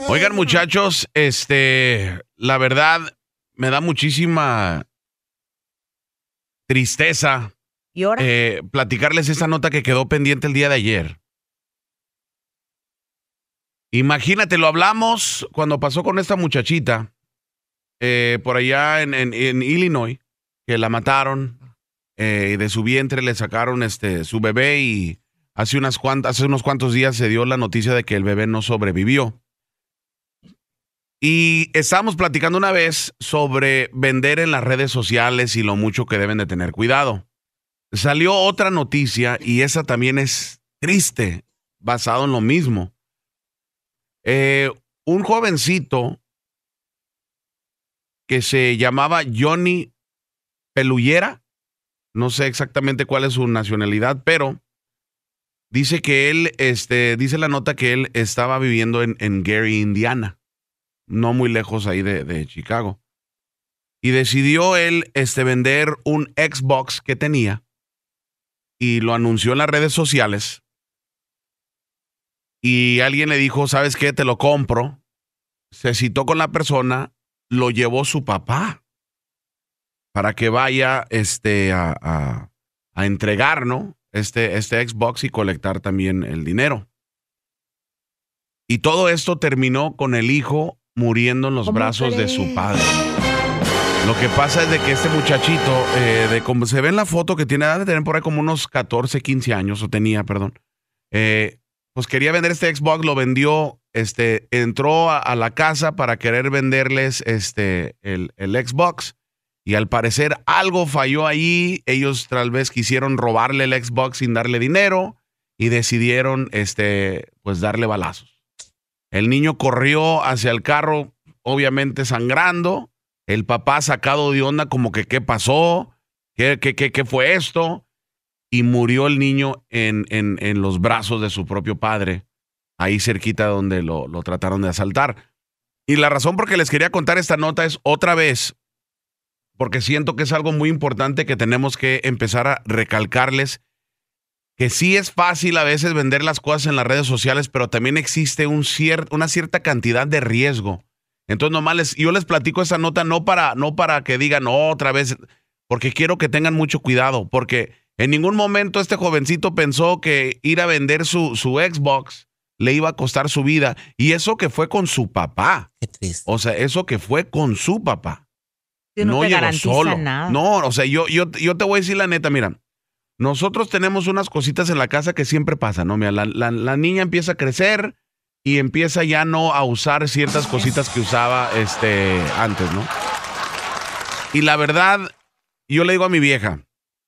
Oigan, muchachos, la verdad me da muchísima tristeza ¿Y ahora? platicarles esta nota que quedó pendiente el día de ayer. Imagínate, lo hablamos cuando pasó con esta muchachita por allá en Illinois, que la mataron y de su vientre le sacaron su bebé y hace unos cuantos días se dio la noticia de que el bebé no sobrevivió. Y estábamos platicando una vez sobre vender en las redes sociales y lo mucho que deben de tener cuidado. Salió otra noticia y esa también es triste, basado en lo mismo. Un jovencito que se llamaba Johnny Pelullera, no sé exactamente cuál es su nacionalidad, pero dice que él, dice la nota que él estaba viviendo en Gary, Indiana, no muy lejos ahí de Chicago. Y decidió él vender un Xbox que tenía y lo anunció en las redes sociales. Y alguien le dijo, ¿sabes qué? Te lo compro. Se citó con la persona, lo llevó su papá para que vaya a entregar, ¿no? Este Xbox y colectar también el dinero. Y todo esto terminó con el hijo muriendo en los brazos de su padre. Lo que pasa es de que este muchachito, de como se ve en la foto, que tiene edad de tener por ahí como unos 14, 15 años, o tenía, perdón, pues quería vender este Xbox, lo vendió, entró a la casa para querer venderles el Xbox y al parecer algo falló ahí. Ellos tal vez quisieron robarle el Xbox sin darle dinero y decidieron pues darle balazos. El niño corrió hacia el carro, obviamente sangrando. El papá sacado de onda como que ¿qué pasó? ¿Qué fue esto? Y murió el niño en los brazos de su propio padre, ahí cerquita donde lo trataron de asaltar. Y la razón por que les quería contar esta nota es otra vez, porque siento que es algo muy importante que tenemos que empezar a recalcarles, que sí es fácil a veces vender las cosas en las redes sociales, pero también existe una cierta cantidad de riesgo. Entonces nomás yo les platico esa nota no para que digan otra vez, porque quiero que tengan mucho cuidado, porque en ningún momento este jovencito pensó que ir a vender su Xbox le iba a costar su vida. Y eso que fue con su papá. Qué triste. O sea, eso que fue con su papá. Que no te llegó garantiza solo. nada. No, o sea, yo te voy a decir la neta, mira. Nosotros tenemos unas cositas en la casa que siempre pasan, ¿no? Mira, la niña empieza a crecer y empieza ya no a usar ciertas cositas que usaba antes, ¿no? Y la verdad, yo le digo a mi vieja,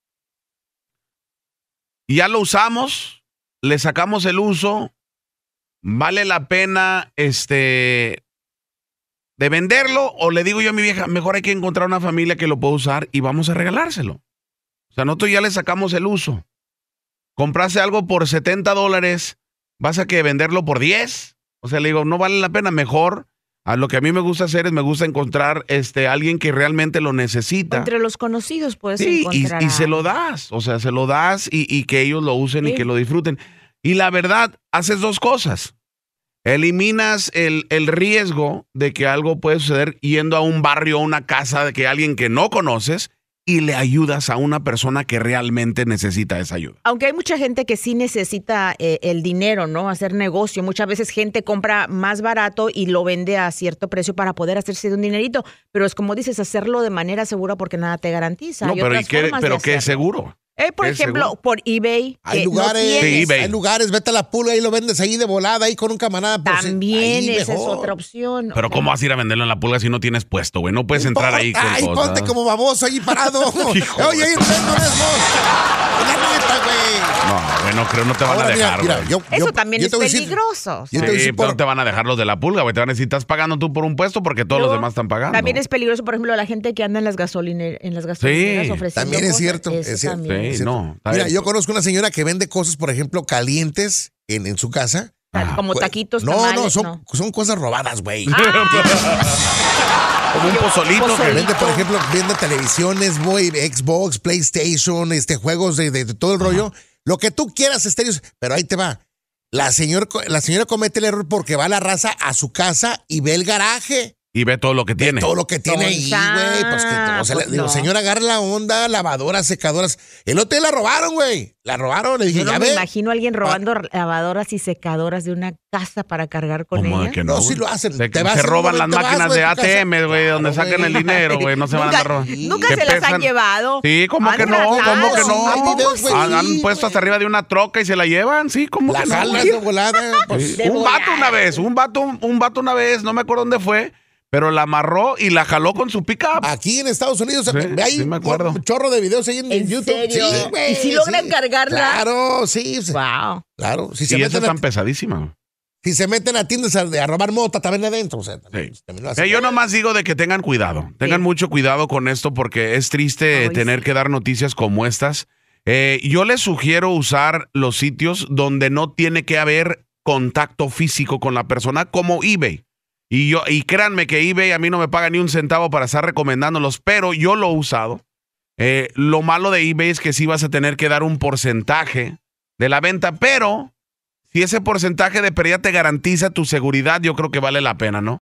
ya lo usamos, le sacamos el uso, ¿vale la pena de venderlo? O le digo yo a mi vieja, mejor hay que encontrar una familia que lo pueda usar y vamos a regalárselo. O sea, nosotros ya le sacamos el uso. Comprase algo por $70, ¿vas a que venderlo por 10? O sea, le digo, no vale la pena, mejor. A lo que a mí me gusta hacer es, me gusta encontrar alguien que realmente lo necesita. Entre los conocidos puedes sí, encontrar. Y se lo das. O sea, se lo das y que ellos lo usen y que lo disfruten. Y la verdad, haces dos cosas. Eliminas el riesgo de que algo puede suceder yendo a un barrio, a una casa de alguien que no conoces, y le ayudas a una persona que realmente necesita esa ayuda. Aunque hay mucha gente que sí necesita el dinero, ¿no? Hacer negocio. Muchas veces gente compra más barato y lo vende a cierto precio para poder hacerse de un dinerito. Pero es como dices, hacerlo de manera segura porque nada te garantiza. No, Hay pero, otras ¿qué es seguro? Por ejemplo, seguro? por eBay. Hay lugares, eBay. hay lugares, vete a la pulga y lo vendes ahí de volada, ahí con un camarada. También ahí esa es mejor. otra opción. Pero ¿cómo vas a ir a venderlo en la pulga si no tienes puesto, güey? No puedes entrar ahí con Ay, cosas. ponte como baboso ahí parado. Oye, ahí no eres vos. La neta, güey. No, güey, no creo, no te van a dejar, güey. Eso también es te voy a decir- peligroso. yo te voy a Sí, decir pero por- no te van a dejar los de la pulga, güey. Te van a decir, estás pagando tú por un puesto porque todos los Luego, demás están pagando. También es peligroso, por ejemplo, la gente que anda en las gasolineras ofreciendo También es cosas. cierto, Eso es cierto. también. Sí, Es cierto. no. está Mira, bien. yo conozco una señora que vende cosas, por ejemplo, calientes en su casa. Como Pues, taquitos, no, tamales, son cosas robadas, güey. Como un pozolito. que- Vende, por ejemplo, vende televisiones, güey, Xbox, PlayStation, juegos de todo el rollo. Lo que tú quieras, estéreos. Pero ahí te va. La señora comete el error porque va a la raza a su casa y ve el garaje. Y ve todo lo que tiene. Todo lo que tiene ahí, güey. Pues que, digo, señora, agarra la onda, lavadoras, secadoras. El otro día la robaron, güey. La robaron, le dije, Yo no ya me ve. imagino a alguien robando lavadoras y secadoras de una casa para cargar con ¿Cómo ella. de que no? No, sí lo hacen. Se roban las máquinas de ATM, güey, donde sacan el dinero, güey. No se van a andar robando. Nunca Que se las pesan. han llevado. Sí, ¿cómo que Han no? ¿Cómo tratado. que no? Hay videos, güey. Han puesto hasta arriba de una troca y se la llevan, sí, ¿cómo La que no? jalas de volada. Pues, De Un vato volada. un vato una vez, no me acuerdo dónde fue, pero la amarró y la jaló con su pickup. aquí en Estados Unidos, Sí, ve ahí sí me acuerdo. un chorro de videos ahí en YouTube. serio? Sí, güey. ¿Y si logran cargarla? Claro, sí. Wow. Claro. Si Y se, esa meten es tan pesadísima. si se meten a tiendas a robar mota también adentro. O sea, Sí. también lo hacen. Yo nomás digo de que tengan cuidado. Tengan mucho cuidado con esto porque es triste Ay, tener sí. que dar noticias como estas. Yo les sugiero usar los sitios donde no tiene que haber contacto físico con la persona, como eBay. Y créanme que eBay a mí no me paga ni un centavo para estar recomendándolos, pero yo lo he usado. Lo malo de eBay es que sí vas a tener que dar un porcentaje de la venta, pero si ese porcentaje de pérdida te garantiza tu seguridad, yo creo que vale la pena, ¿no?